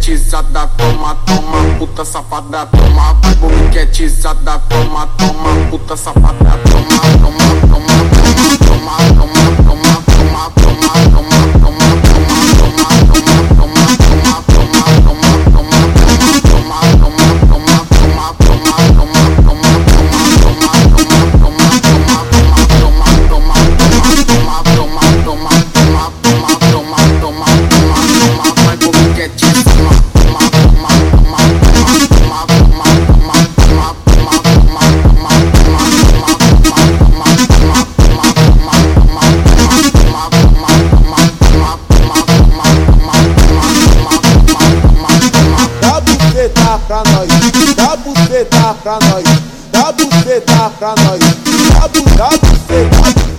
bobiquetizada, toma, toma, puta safada, toma, vai bobiquetizada, toma, toma, puta safada, toma, toma, toma, toma, toma, toma, toma, toma, toma, toma, toma, toma, toma, toma, pra nós, dá buceta pra nós, dá buceta pra nós, dá buceta.